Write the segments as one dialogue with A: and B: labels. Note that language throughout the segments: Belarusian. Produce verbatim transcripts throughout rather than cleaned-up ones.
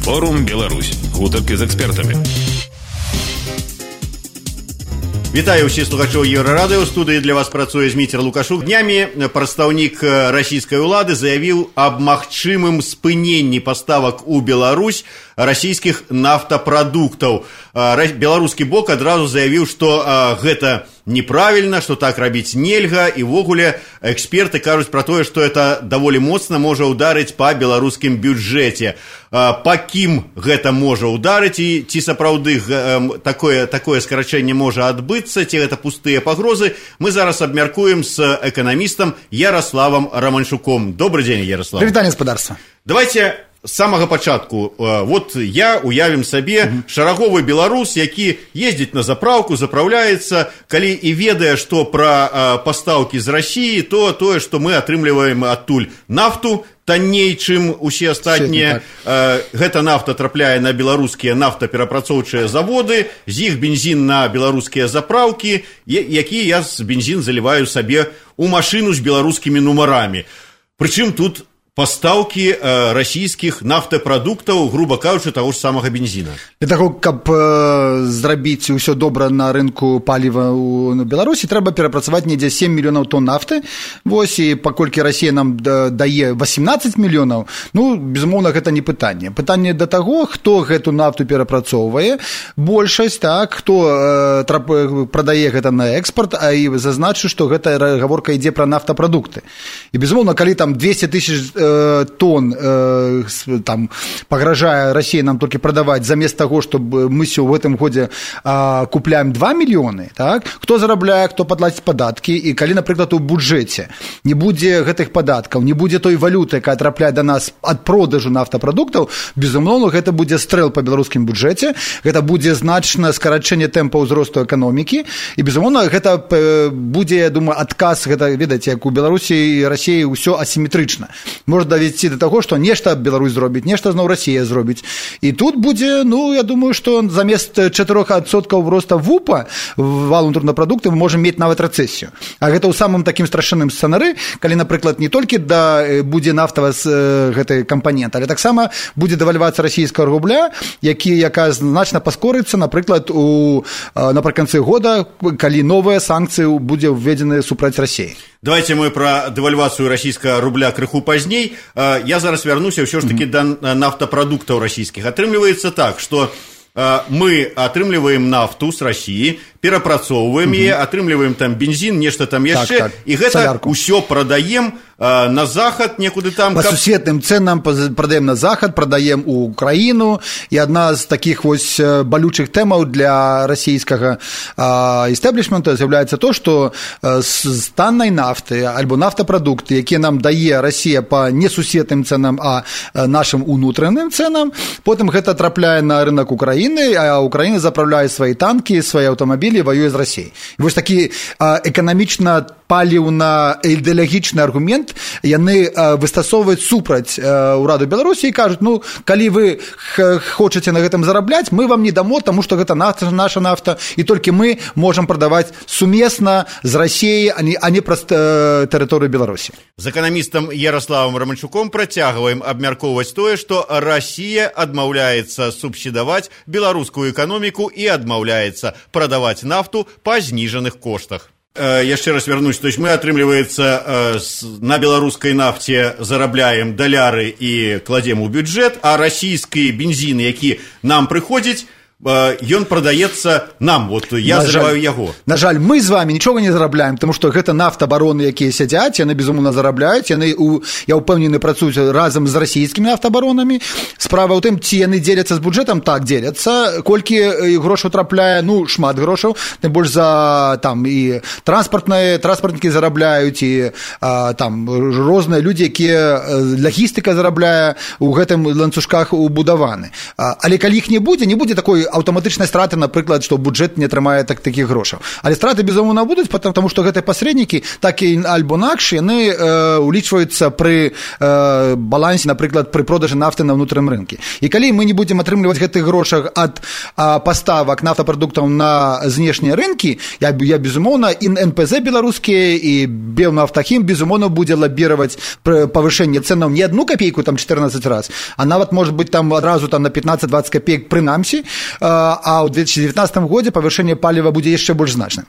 A: Форум Беларусь. Гутарки з экспертамі.
B: Вітаю ўсіх слухачоў Еўрарадыё. У студыі для вас працуе Зміцер Лукашук. Днямі прадстаўнік расійскай улады заявіў аб магчымым спыненні паставак у Беларусь расійскіх нафтапрадуктаў. Беларускі бок адразу заявіў, што гэта неправільна, што так рабіць нельга, і ввогуле эксперты кажуць пра тое, што это даволі моцна можа ўдарыць па беларускім бюджэце. Па кім гэта можа ўдарыць і ці сапраўды такое, такое скарачэнне можа адбыцца, ці гэта пустыя пагрозы, мы зараз абмяркуем з эканамістам Ярославам Романчуком. Добрый дзень, Ярослав.
C: Прывітанне, гаспадарства.
B: Давайте з самага пачатку. Вот я уявім сабе угу. шараговы беларус, які ездзіць на запраўку, запраўляецца, калі і ведае, што пра пастаўкі з Расіі, то тое, што мы атрымліваем адтуль нафту, танней, чым усе астатнія. Гэта нафта трапляе на беларускія нафтаперапрацоўчыя заводы, з іх бензін на беларускія запраўкі, які я з бензін заліваю сабе ў машыну з беларускімі нумарамі. Прычым тут пастаўкі э, расійскіх нафтапрадуктаў, груба кажучы, таго ж самага бензіна.
C: Для таго, каб э, зрабіць усё добра на рынку паліва ў Беларусі, трэба перапрацаваць недзе сем мільёнаў тонн нафты. Вось, і паколькі Расія нам дае васемнаццаць мільёнаў, ну, безумоўна, гэта не пытанне. Пытанне да таго, хто гэту нафту перапрацоўвае, большасць, так, хто э, трап, прадае гэта на экспарт, а і зазначу, што гэта гаворка ідзе пра нафтапрадукты. І, безумоўна, калі там двесце тысяч тонн э, там пагражае Расія нам толькі прадаваць замест таго, чтобы мы ў гэтым годзе э, купляем два мільёны, так? Хто зарабляе, хто падлаціць падаткі, і калі, напрыклад, у бюджэце не будзе гэтых падаткаў, не будзе той валюты, якая трапляе да нас ад продажу нафтапрадуктаў, безумоўна, гэта будзе стрэл па беларускім бюджэце, гэта будзе значна скарачэнне тэмпа ўзросту эканомікі, і, безумоўна, гэта будзе, я думаю, адказ, гэта, ведаеце, як у Беларусі і Расіі ўсё асіметрычна. Можа давесці да таго, што нешта Беларусь зробіць, нешта зноў Расія зробіць. І тут будзе, ну, я думаю, што замест чатырох адсоткаў роста вупа валу ўнутранага прадукта мы можам мець нават рэцэсію. А гэта ў самым такім страшэнным сцэнары, калі, напрыклад, не толькі да будзе нафтава з гэтай кампанент, але таксама будзе дэвальвацыя расійскага рубля, які, якая значна паскорыцца, напрыклад, у напрыканцы года, калі новыя санкцыі будзе введзены супраць Расіі.
B: Давайте мы пра дэвальвацыю расійскага рубля крыху пазней. Я зараз вярнуся ўсё ж такі да нафтапрадуктаў расійскіх. Атрымліваецца так, што мы атрымліваем нафту з Расіі, перапрацоўваем яе, атрымліваем там бензін, нешта там яшчэ, так, так. І гэта солярку. Усё прадаем а, на захад, некуды там.
C: По каб... сусветным цэнам прадаем на захад, прадаем у Украіну, і адна з такіх вось балючых тэмаў для расійскага эстаблішмента з'яўляецца то, што з таннай нафты альбо нафтапрадукты, якія нам дае Расія па не сусветным цэнам, а нашым унутраным цэнам, потым гэта трапляе на рынок Украіны, а Украіна запраўляе свае танкі, свае аўтамабілі, воюе з Расіяй. І вось такі эканамічна паліўна ідэалагічны аргумент яны выстасоўваюць супраць ўраду Беларусі і кажуць, ну, калі вы хочаце на гэтым зарабляць, мы вам не дамо, таму што гэта нафта, наша нафта, і толькі мы можам прадаваць сумесна з Расіяй, а не, а не праз тэрыторыю Беларусі.
B: З эканамістам Ярославам Романчуком працягваем абмяркоўваць тое, што Расія адмаўляецца субсідаваць беларускую эканоміку і адмаўляецца прадаваць нафту па зніжаных коштах. Яшчэ раз вярнусь, то есть мы, атрымліваецца, на беларускай нафце зарабляем даляры і кладзем у бюджэт, а расійскі бензін, які нам прыходзіць, ён прадаецца нам, вот я заливаю яго.
C: На жаль, мы з вами нічога не зарабляем, тому што гэта нафтабароны, якія сядзяць, яны, безумоўна, зарабляюць, яны, у, я ўпэўнены, працуюць разам з расійскімі нафтабаронамі. Справа ў тым, ці яны дзеляцца з бюджэтам, так, дзеляцца. Колькі грошаў трапляе, ну, шмат грошаў, тым больш за, там, і транспартныя, транспартнікі зарабляюць, і а, там, розныя людзі, якія лагістыка зарабляе, у гэтым ланцужках убудаваны. А, але калі іх не будзе, не будзе такой аўтаматычнай страты, напрыклад, што бюджэт не атрымае так, такіх грошаў. Але страты, безумоўна, будуць, потому што гэтыя пасрэднікі, так і альбо інакш, яны э, улічваюцца пры э, балансе, напрыклад, пры продажы нафты на ўнутраным рынку. І калі мы не будзем атрымліваць гэтых грошах ад а, паставак нафтапрадуктаў на знешнія рынкі, я, я безумоўна, і эн пэ зэ беларускія, і Белнафтахім, безумоўна, будзе лабіраваць павышэнне цэнаў не одну копейку, там четырнадцать раз, а нават, может быть, там адразу там, на пятнадцать-двадцать копеек прынамсі, а ў две тысячи девятнадцатым годзе павышэнне паліва будзе яшчэ больш значным.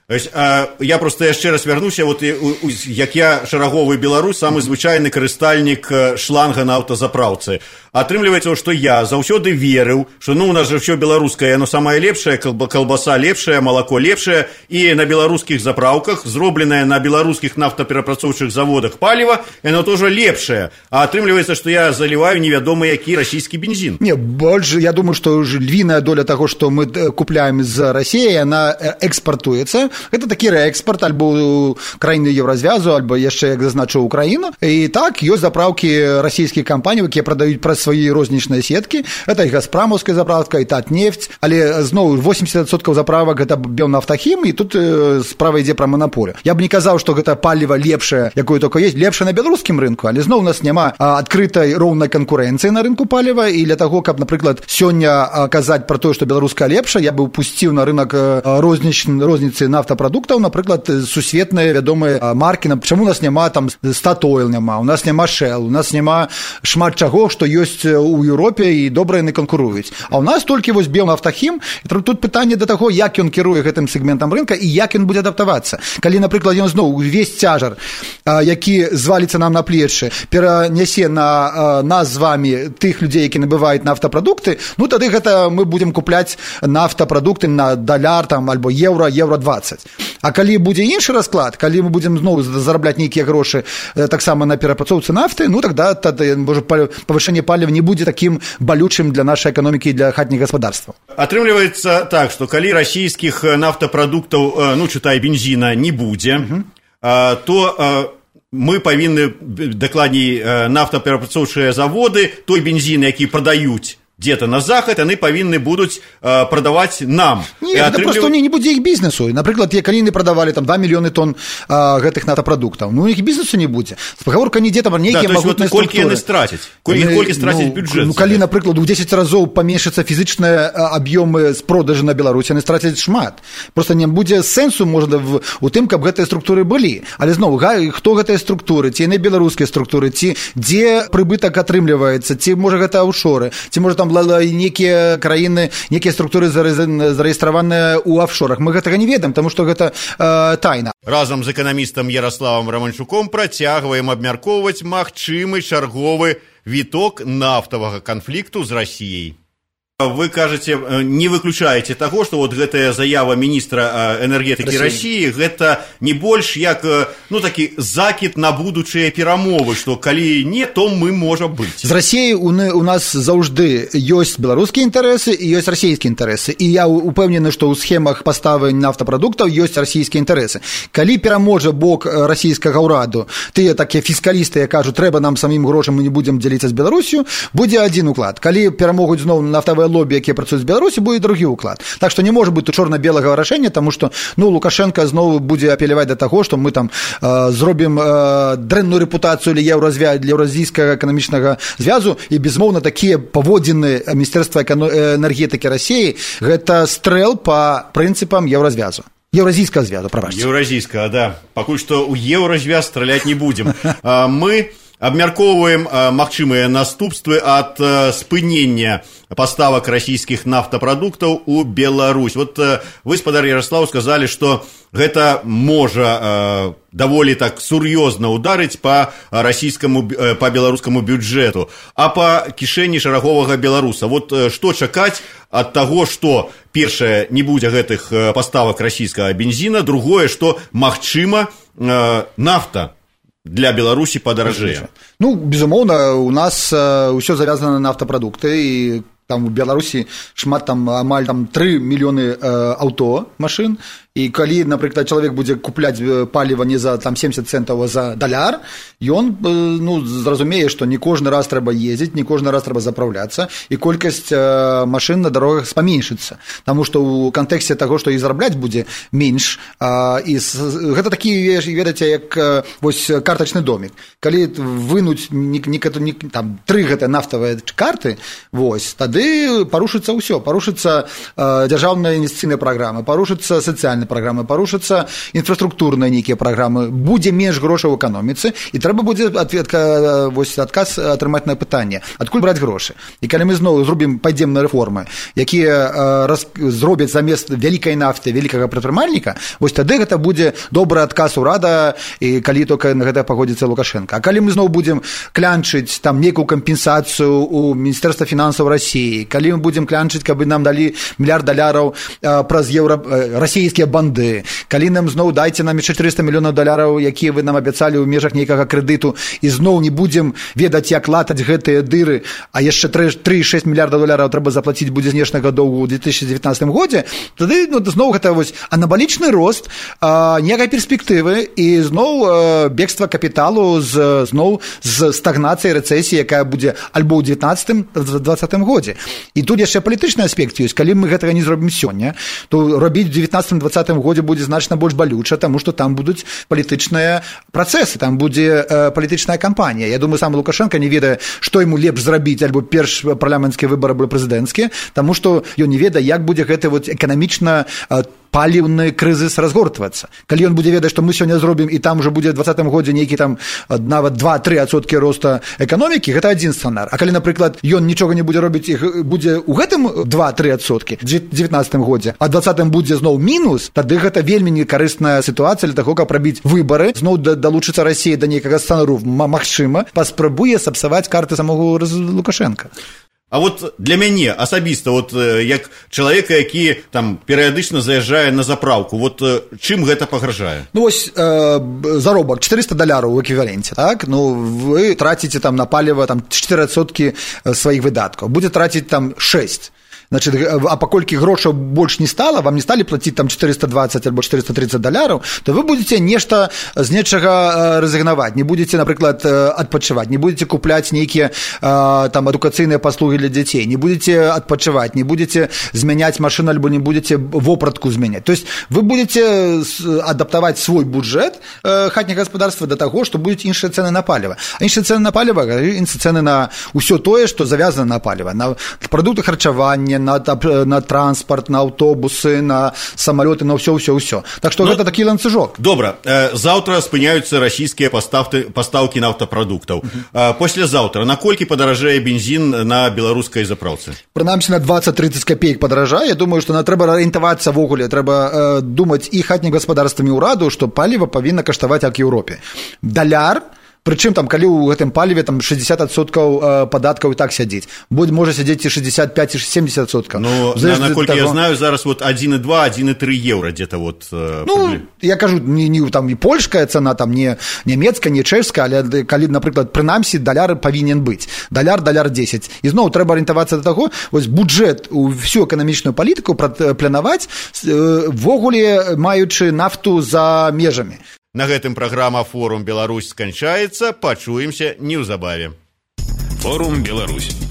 B: Я просто яшчэ раз вярнуся, вот, як я шараговы беларус, самы звычайны карыстальнік шланга на аўтазапраўцы. Атрымліваецца, што я заўсёды верыў, што ну, у нас же ўсё беларускае, яно самае лепшае, калбаса лепшая, малако лепшае, і на беларускіх запраўках, зробленае на беларускіх нафтаперапрацоўчых заводах паліва, яно тоже лепшае. А атрымліваецца, што я заліваю невядома які расійскі бензін.
C: Не, больш, я думаю, што львіная доля таго, што мы купляем з Расіі, яна экспартуецца. Гэта такі рээкспорт альбо краіны Еўразвязу, альбо яшчэ, як зазначыў, Украіну. І так, ёсць запраўкі расійскіх кампаній, якія прадаюць праз свае рознічныя сеткі. Гэта і Газпрамаўская заправка, і Татнефть, але зноў восемьдесят процентов заправак гэта Белнафтахім, і тут э, справа ідзе пра манаполію. Я б не казаў, што гэта паліва лепшае, якое толькі ёсць, лепшае на беларускім рынку, але зноў у нас няма адкрытай роўнай канкурэнцыі на рынку паліва, і для таго, каб, напрыклад, сёння казаць пра тое, што беларуская лепшая, я бы пусціў на рынок розніч, розніцы нафтапрадуктаў, напрыклад, сусветныя вядомыя маркі. Чаму у нас няма там Statoil няма, у нас няма Shell, у нас няма шмат чаго, што ёсць у Еўропе і добра яны канкуруюць. А ў нас толькі вось Белнафтахім. Тут пытанне да таго, як ён кіруе гэтым сегментам рынка і як ён будзе адаптавацца. Калі, напрыклад, ён зноў увесь цяжар, які зваліцца нам на плечы, перанясе на нас з вамі тых людзей, які набываюць нафтапрадукты, ну тады гэта мы будзем купляць нафтапрадукты на даляр там альбо еўра, еўра двадцать. А калі будзе іншы расклад, калі мы будзем зноў зарабляць нейкія грошы таксама на перапрацоўцы нафты, ну тогда тады можа павышэнне паліва не будзе такім балючым для нашай эканомікі і для хатніх гаспадарстваў.
B: Атрымліваецца так, што калі расійскіх нафтапрадуктаў, ну чытай, бензіна не будзе, uh-huh. то мы павінны, дакладней, нафтаперапрацоўчыя заводы, той бензін, які прадаюць где-то на захад, яны павінны будуць э, прадаваць нам.
C: Не, гэта атрымліў... просто не, не будзе іх бізнесу. Напрыклад, калі яны прадавалі там два мільёны тонн э, гэтых нафтапрадуктаў, ну іх бізнесу не будзе. Спагаворка не ідзе там нейкія
B: да,
C: магутныя
B: вот, колькі яны страцяць? Колькі, колькі страцяць
C: ну,
B: бюджэт?
C: Ну, калі, напрыклад, у дзесяць разоў паменшыцца фізычныя аб'ёмы з продажы на Беларусь, яны страцяць шмат. Просто не будзе сэнсу, можна, в, у тым, каб гэтыя структуры былі. Але зноў, хто гэтыя структуры? Ці яны беларускія структуры? Ці дзе прыбытак атрымліваецца? Ці, можа, гэта офшоры? Ці, можа, там нейкія краіны, некія структуры зарэгістраваныя ў офшорах. Мы гэтага не ведаем, таму што гэта э, тайна.
B: Разам з эканамістам Ярославам Романчуком працягваем абмяркоўваць магчымы чарговы віток нафтавага канфлікту з Расіяй. Вы кажаце, не выключаеце таго, што вот гэтая заява міністра энергетыкі Расіі, гэта не больш як, ну, такі закід на будучыя перамовы, што калі не, то мы можа быць.
C: З Расіяй у, у нас заўжды ёсць беларускія інтарэсы і ёсць расійскія інтарэсы. І я упэўнены, што ў схемах паставы нафтапрадуктаў ёсць расійскія інтарэсы. Калі пераможа бок расійскага ўраду, тыя такія фіскалісты, якія кажуць, трэба нам самім грошам, мы не будзем дзяліцца з Беларусю, будзе адзін уклад. Калі перамогуць зноў нафтавыя лобі, якія працуюць з Беларусі, будзе другі ўклад. Так што не можа быць чорна-белага рашэння, таму што, ну, Лукашенко зноў будзе апеляваць да таго, што мы там э, зробім э, дрэнную рэпутацыю для еўразвязу, для еўразійскага эканамічнага звязу, і безмоўна такія паводзіны міністэрства энергетыкі Расіі гэта стрэл па прынцыпам еўразвязу. Еўразійскага звязу, прабачце.
B: Еўразійскага, да. Пакуль што ў еўразвяз страляць не будзем. Мы абмяркоўваем магчымыя наступствы ад спынення паставак расійскіх нафтапрадуктаў у Беларусь. Вот вы, спадар Ярослав, сказалі, што гэта можа даволі так сур'ёзна ударыць па расійскаму, па беларускаму бюджэту, а па кішэні шараговага беларуса. Вот што чакаць ад таго, што першае, не будзе гэтых паставак расійскага бензіна, другое, што магчыма нафта для Беларусі падаражэе.
C: Ну, безумоўна, у нас ўсё завязана на нафтапрадукты, і там у Беларусі шмат, там амаль там тры мільёны э, аўто, машын, І калі, напрыклад, чалавек будзе купляць паліва не за там семьдесят центаў, а за даляр, ён, ну, зразумее, што не кожны раз трэба ездзіць, не кожны раз трэба заправляцца, і колькасць машын на дарогах спаменшыцца. Таму што ў кантэксце таго, што і зарабляць будзе менш, і гэта такі, ведаце, як вось картачны домик. Калі вынуць не, не, не, там тры гэтыя нафтавыя карты, вось, тады парушыцца ўсё, парушыцца дзяржаўная інвестыцыйная праграма, парушыцца сацыяльная праграма, парушыцца інфраструктурныя нейкія праграмы, будзе менш грошай у эканоміцы, і трэба будзе адвет, вось, адказ атрымаць на пытанне, адкуль браць грошы. І калі мы зноў зробім падземныя рэформы, якія раз, зробяць замест вялікай нафты вялікага прадпрымальніка, вось тады гэта будзе добры адказ урада, і калі толькі на гэта пагодзіцца Лукашенко. А калі мы зноў будзем клянчыць там нейкую кампенсацыю у Міністэрства фінансаў Расіі, калі мы будзем клянчыць, каб нам далі мільярд даляраў праз еўра расійскія банды, калі нам зноў дайце нам чатырыста мільёнаў даляраў, якія вы нам абяцалі ў межах нейкага крэдыту, і зноў не будзем ведаць, як латаць гэтыя дыры, а яшчэ тры шэсць мільярдаў даляраў трэба заплаціць будзе знешняга доўгу ў две тысячы дзевятнаццатым годзе, тады ну, зноў гэта вось анабалічны рост, ніякай перспектывы, і зноў бегства капіталу з, зноў з стагнацыяй, рэцэсіі, якая будзе альбо ў дзевятнаццатым дваццатым годзе. І тут яшчэ палітычны аспект ёсць. Калі мы гэтага не зробім сёння, то робіць у дзевятнаццатым дваццатым годзе будзе значна больш балюча, таму што там будуць палітычныя працэсы, там будзе э, палітычная кампанія. Я думаю, сам Лукашенко не ведае, што яму лепш зрабіць, альбо перш парламенцкія выбары, альбо прэзідэнцкія, таму што ён не ведае, як будзе гэты вот эканамічна э, паліўны крызіс разгортвацца. Калі ён будзе ведаць, што мы сёння зробім, і там уже будзе ў дваццатым годзе нейкі там нават два-тры адсоткі роста эканомікі, гэта адзін сцэнар. А калі, напрыклад, ён нічога не будзе робіць, і будзе ў гэтым два-тры адсоткі ў дзевятнаццатым годзе, а дваццатым будзе зноў мінус, тады гэта вельмі некарысная сітуацыя для таго, каб рабіць выбары, зноў далучыцца Расія да нейкага сцэнару, магчыма, паспрабуе сапсаваць карты самого Лукашенка.
B: А вот для мяне асабіста, вот як чалавека, які там перыядычна заязджае на запраўку, вот чым гэта пагражае?
C: Ну вось э, заробак чатырыста даляраў у эквіваленце, так? Ну вы траціце там на паліва там чатыры адсоткі сваіх выдаткаў, будзе траціць там шэсць. Значит, а паколькі грошаў больш не стала, вам не сталі плаціць там чатырыста дваццаць альбо чатырыста трыццаць даляраў, то вы будзеце нешта з нечага рэзігнаваць, не будзеце, напрыклад, адпачываць, не будзеце купляць нейкія там адукацыйныя паслугі для дзяцей, не будзеце адпачываць, не будзеце змяняць машыну альбо не будзеце вопратку змяняць. То есть вы будзеце адаптаваць свой бюджэт хатняга гаспадарства да таго, што будуць іншыя цэны на паліва. А іншыя цэны на паліва, іншыя цэны на ўсё тое, што завязана на паліва, на прадукты харчавання, На, на транспорт, на аўтобусы, на самалёты, на ўсё, ўсё, ўсё. Так што ну, гэта такі ланцыжок.
B: Добра, заўтра спыняюцца расійскія пастаўкі, пастаўкі нафтапрадуктаў. Uh-huh. Паслязаўтра наколькі падаражэе бензін на беларускай запраўцы?
C: Прынамсі на дваццаць-трыццаць капеек падаражае. Я думаю, што на трэба арыентавацца вогуле, трэба э, думаць і хатнімі гаспадарствамі ўраду, што паліва павінна каштаваць як Еўропе. Даляр, прычым там калі ў гэтым паліве там шэсцьдзесят адсоткаў падаткаў і так сядзіць, будзе можа сядзець і шэсцьдзесят пять і семьдесят адсоткаў.
B: Ну, наколькі я знаю, зараз вот адзін і два адзін і тры еўра где-то вот.
C: Ну, публі... я кажу, не, не там і польская цана, там не нямецкая, не чэшская, але калі, напрыклад, прынамсі даляр павінен быць. Даляр, даляр дзесяць. І зноў трэба арыентавацца да таго, вось бюджэт у всю эканамічную палітыку планаваць, ввогуле маючы нафту за межамі.
B: На гэтым праграма «Форум Беларусь» сканчаецца. Пачуемся неўзабаве.
A: Форум Беларусь.